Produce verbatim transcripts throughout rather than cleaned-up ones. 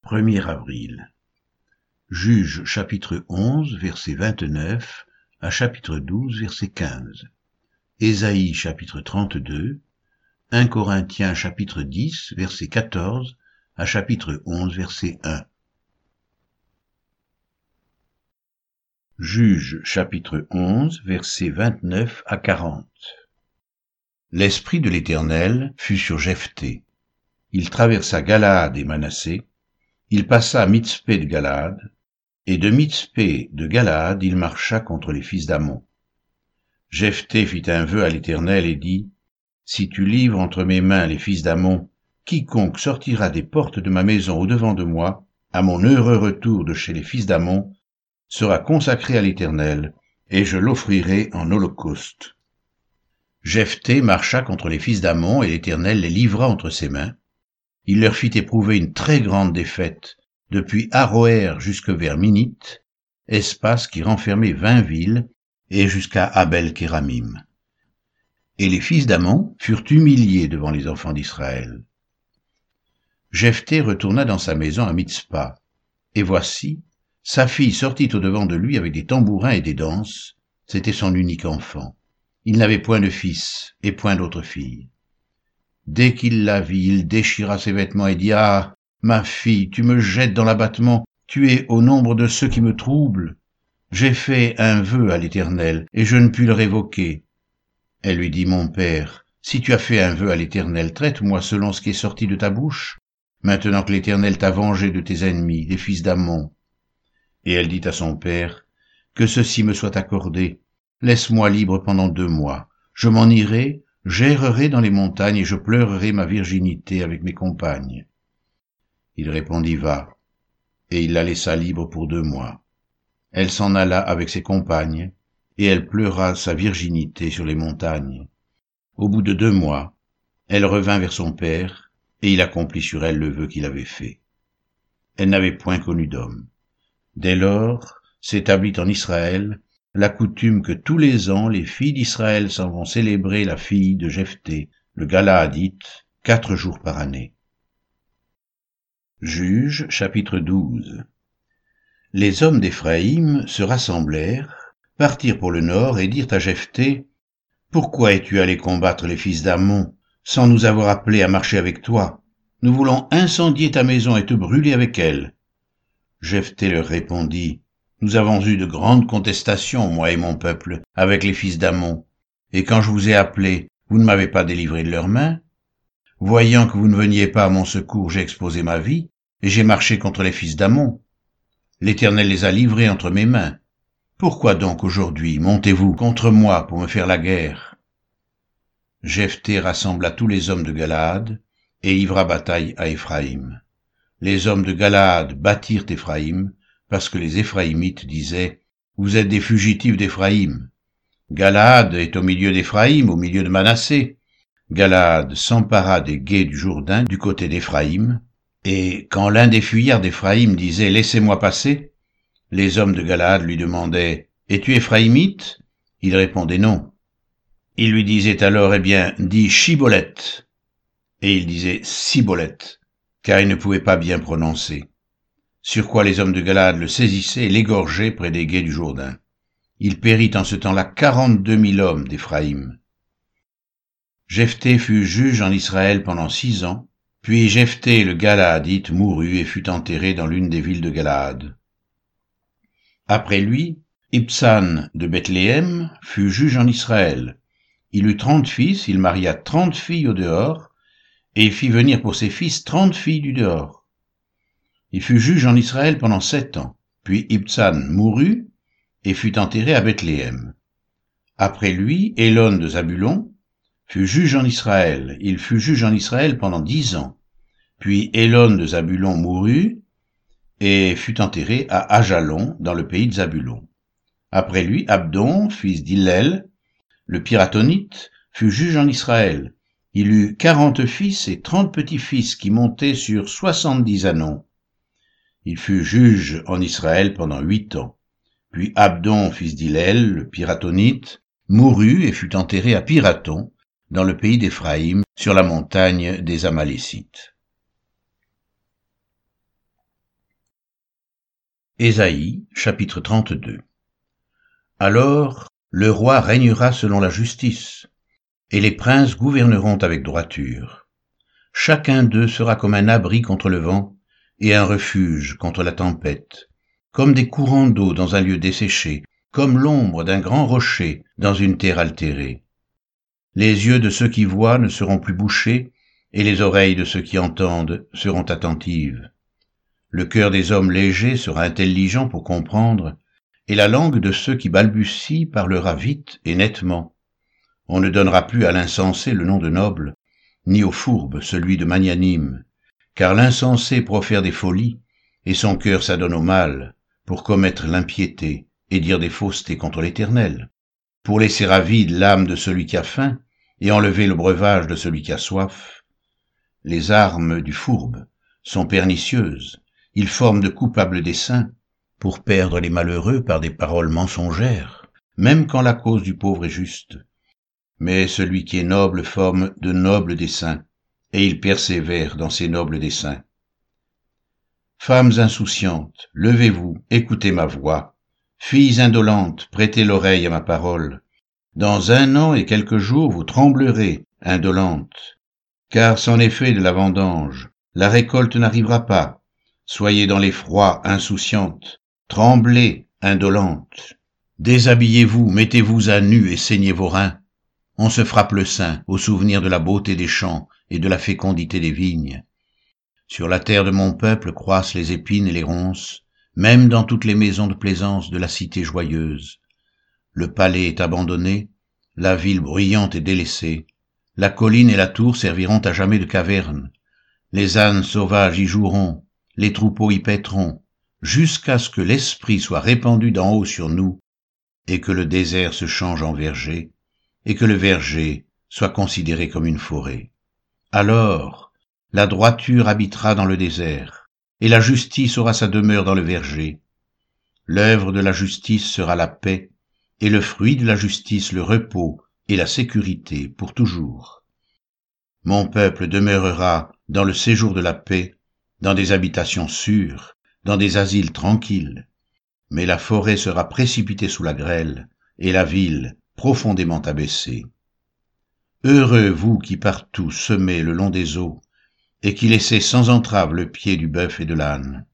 premier avril. Juges chapitre onze, verset vingt-neuf à chapitre douze, verset quinze. Ésaïe chapitre trente-deux, premier Corinthiens chapitre dix, verset quatorze à chapitre onze, verset un. Juges chapitre onze, versets vingt-neuf à quarante. L'Esprit de l'Éternel fut sur Jephthé. Il traversa Galaad et Manassé. Il passa à Mitzpé de Galaad, et de Mitzpé de Galaad il marcha contre les fils d'Ammon. Jephthé fit un vœu à l'Éternel et dit, « Si tu livres entre mes mains les fils d'Ammon, quiconque sortira des portes de ma maison au-devant de moi, à mon heureux retour de chez les fils d'Ammon, sera consacré à l'Éternel, et je l'offrirai en holocauste. » Jephthé marcha contre les fils d'Ammon, et l'Éternel les livra entre ses mains. Il leur fit éprouver une très grande défaite, depuis Aroër jusque vers Minite, espace qui renfermait vingt villes, et jusqu'à Abel-Kéramim. Et les fils d'Ammon furent humiliés devant les enfants d'Israël. Jephthé retourna dans sa maison à Mitzpa, et voici, sa fille sortit au-devant de lui avec des tambourins et des danses, c'était son unique enfant. Il n'avait point de fils, et point d'autre fille. Dès qu'il la vit, il déchira ses vêtements et dit, « Ah, ma fille, tu me jettes dans l'abattement, tu es au nombre de ceux qui me troublent. J'ai fait un vœu à l'Éternel, et je ne puis le révoquer. » Elle lui dit, « Mon père, si tu as fait un vœu à l'Éternel, traite-moi selon ce qui est sorti de ta bouche, maintenant que l'Éternel t'a vengé de tes ennemis, des fils d'Ammon. » Et elle dit à son père, « Que ceci me soit accordé, laisse-moi libre pendant deux mois, je m'en irai, j'errerai dans les montagnes et je pleurerai ma virginité avec mes compagnes. » Il répondit, « Va. » Et il la laissa libre pour deux mois. Elle s'en alla avec ses compagnes, et elle pleura sa virginité sur les montagnes. Au bout de deux mois, elle revint vers son père, et il accomplit sur elle le vœu qu'il avait fait. Elle n'avait point connu d'homme. Dès lors, s'établit en Israël la coutume que tous les ans les filles d'Israël s'en vont célébrer la fille de Jephthé, le Galaadite, quatre jours par année. Juges chapitre douze. Les hommes d'Éphraïm se rassemblèrent, partirent pour le nord et dirent à Jephthé, « Pourquoi es-tu allé combattre les fils d'Ammon, sans nous avoir appelés à marcher avec toi? Nous voulons incendier ta maison et te brûler avec elle. » Jephthé leur répondit, « Nous avons eu de grandes contestations, moi et mon peuple, avec les fils d'Ammon, et quand je vous ai appelés, vous ne m'avez pas délivré de leurs mains. Voyant que vous ne veniez pas à mon secours, j'ai exposé ma vie, et j'ai marché contre les fils d'Ammon. L'Éternel les a livrés entre mes mains. Pourquoi donc aujourd'hui montez-vous contre moi pour me faire la guerre? » Jephthé rassembla tous les hommes de Galaad, et livra bataille à Éphraïm. Les hommes de Galaad battirent Éphraïm, parce que les Éphraïmites disaient, « Vous êtes des fugitifs d'Éphraïm. » Galaad est au milieu d'Éphraïm, au milieu de Manassé. Galaad s'empara des gués du Jourdain du côté d'Éphraïm, et quand l'un des fuyards d'Éphraïm disait « Laissez-moi passer », les hommes de Galaad lui demandaient « Es-tu Éphraïmite » Il répondait « Non ». Il lui disait alors « Eh bien, dis Chiboleth » et il disait « Siboleth », car il ne pouvait pas bien prononcer. Sur quoi les hommes de Galaad le saisissaient et l'égorgeaient près des gués du Jourdain. Il périt en ce temps-là quarante-deux mille hommes d'Éphraïm. Jephthé fut juge en Israël pendant six ans, puis Jephthé le Galaadite mourut et fut enterré dans l'une des villes de Galaad. Après lui, Ibtsan de Bethléem fut juge en Israël. Il eut trente fils, il maria trente filles au dehors, et il fit venir pour ses fils trente filles du dehors. Il fut juge en Israël pendant sept ans, puis Ibtsan mourut et fut enterré à Bethléem. Après lui, Élon de Zabulon fut juge en Israël. Il fut juge en Israël pendant dix ans. Puis Élon de Zabulon mourut et fut enterré à Ajalon, dans le pays de Zabulon. Après lui, Abdon, fils d'Hillel, le Piratonite, fut juge en Israël. Il eut quarante fils et trente petits-fils qui montaient sur soixante-dix ânons. Il fut juge en Israël pendant huit ans. Puis Abdon, fils d'Hillel, le Piratonite, mourut et fut enterré à Piraton, dans le pays d'Éphraïm, sur la montagne des Amalécites. Ésaïe, chapitre trente-deux. Alors, le roi régnera selon la justice, et les princes gouverneront avec droiture. Chacun d'eux sera comme un abri contre le vent, et un refuge contre la tempête, comme des courants d'eau dans un lieu desséché, comme l'ombre d'un grand rocher dans une terre altérée. Les yeux de ceux qui voient ne seront plus bouchés, et les oreilles de ceux qui entendent seront attentives. Le cœur des hommes légers sera intelligent pour comprendre, et la langue de ceux qui balbutient parlera vite et nettement. On ne donnera plus à l'insensé le nom de noble, ni au fourbe celui de magnanime, car l'insensé profère des folies, et son cœur s'adonne au mal, pour commettre l'impiété et dire des faussetés contre l'Éternel, pour laisser avide l'âme de celui qui a faim, et enlever le breuvage de celui qui a soif. Les armes du fourbe sont pernicieuses, ils forment de coupables desseins, pour perdre les malheureux par des paroles mensongères, même quand la cause du pauvre est juste. Mais celui qui est noble forme de nobles desseins, et il persévère dans ses nobles desseins. Femmes insouciantes, levez-vous, écoutez ma voix. Filles indolentes, prêtez l'oreille à ma parole. Dans un an et quelques jours, vous tremblerez, indolentes, car c'en est fait de la vendange, la récolte n'arrivera pas. Soyez dans l'effroi, insouciantes, tremblez, indolentes. Déshabillez-vous, mettez-vous à nu et saignez vos reins. On se frappe le sein au souvenir de la beauté des champs et de la fécondité des vignes. Sur la terre de mon peuple croissent les épines et les ronces, même dans toutes les maisons de plaisance de la cité joyeuse. Le palais est abandonné, la ville bruyante est délaissée, la colline et la tour serviront à jamais de caverne. Les ânes sauvages y joueront, les troupeaux y paîtront, jusqu'à ce que l'esprit soit répandu d'en haut sur nous, et que le désert se change en verger, et que le verger soit considéré comme une forêt. Alors, la droiture habitera dans le désert, et la justice aura sa demeure dans le verger. L'œuvre de la justice sera la paix, et le fruit de la justice le repos et la sécurité pour toujours. Mon peuple demeurera dans le séjour de la paix, dans des habitations sûres, dans des asiles tranquilles. Mais la forêt sera précipitée sous la grêle, et la ville profondément abaissée. Heureux vous qui partout semez le long des eaux, et qui laissez sans entrave le pied du bœuf et de l'âne.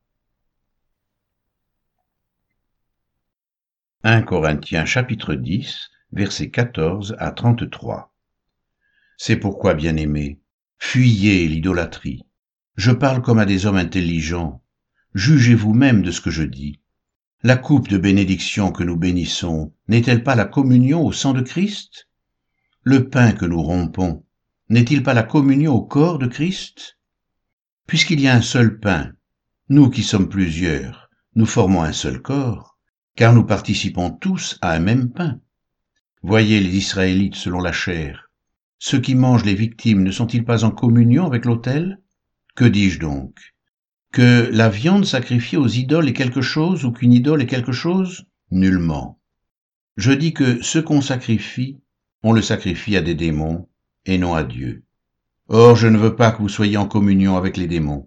un Corinthiens chapitre dix, versets quatorze à trente-trois. C'est pourquoi, bien-aimés, fuyez l'idolâtrie. Je parle comme à des hommes intelligents. Jugez vous-même de ce que je dis. La coupe de bénédiction que nous bénissons n'est-elle pas la communion au sang de Christ? Le pain que nous rompons n'est-il pas la communion au corps de Christ? Puisqu'il y a un seul pain, nous qui sommes plusieurs, nous formons un seul corps, car nous participons tous à un même pain. Voyez les Israélites selon la chair. Ceux qui mangent les victimes ne sont-ils pas en communion avec l'autel? Que dis-je donc? Que la viande sacrifiée aux idoles est quelque chose ou qu'une idole est quelque chose? Nullement. Je dis que ce qu'on sacrifie, on le sacrifie à des démons et non à Dieu. Or, je ne veux pas que vous soyez en communion avec les démons.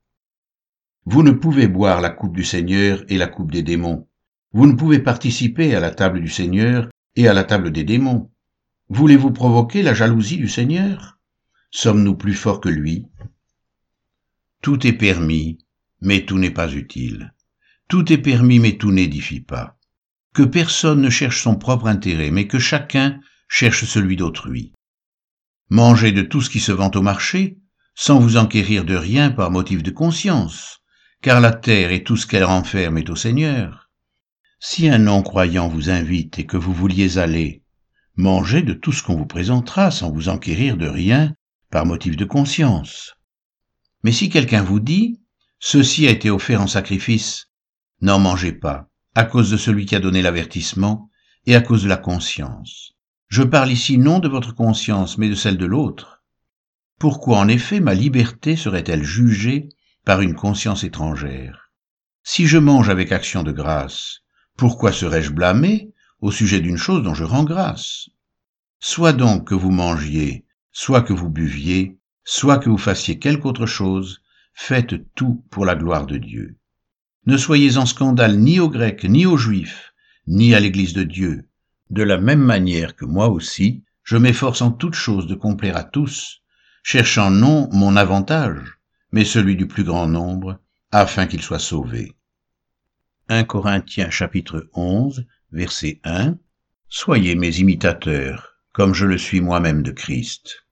Vous ne pouvez boire la coupe du Seigneur et la coupe des démons. Vous ne pouvez participer à la table du Seigneur et à la table des démons. Voulez-vous provoquer la jalousie du Seigneur? Sommes-nous plus forts que lui? Tout est permis, mais tout n'est pas utile. Tout est permis, mais tout n'édifie pas. Que personne ne cherche son propre intérêt, mais que chacun cherche celui d'autrui. Mangez de tout ce qui se vend au marché, sans vous enquérir de rien par motif de conscience, car la terre et tout ce qu'elle renferme est au Seigneur. Si un non-croyant vous invite et que vous vouliez aller, mangez de tout ce qu'on vous présentera sans vous enquérir de rien par motif de conscience. Mais si quelqu'un vous dit « Ceci a été offert en sacrifice », n'en mangez pas, à cause de celui qui a donné l'avertissement et à cause de la conscience. Je parle ici non de votre conscience, mais de celle de l'autre. Pourquoi en effet ma liberté serait-elle jugée par une conscience étrangère? Si je mange avec action de grâce, pourquoi serais-je blâmé au sujet d'une chose dont je rends grâce? Soit donc que vous mangiez, soit que vous buviez, soit que vous fassiez quelque autre chose, faites tout pour la gloire de Dieu. Ne soyez en scandale ni aux Grecs, ni aux Juifs, ni à l'Église de Dieu. De la même manière que moi aussi, je m'efforce en toutes choses de complaire à tous, cherchant non mon avantage, mais celui du plus grand nombre, afin qu'ils soient sauvés. un Corinthiens chapitre onze, verset un. Soyez mes imitateurs, comme je le suis moi-même de Christ.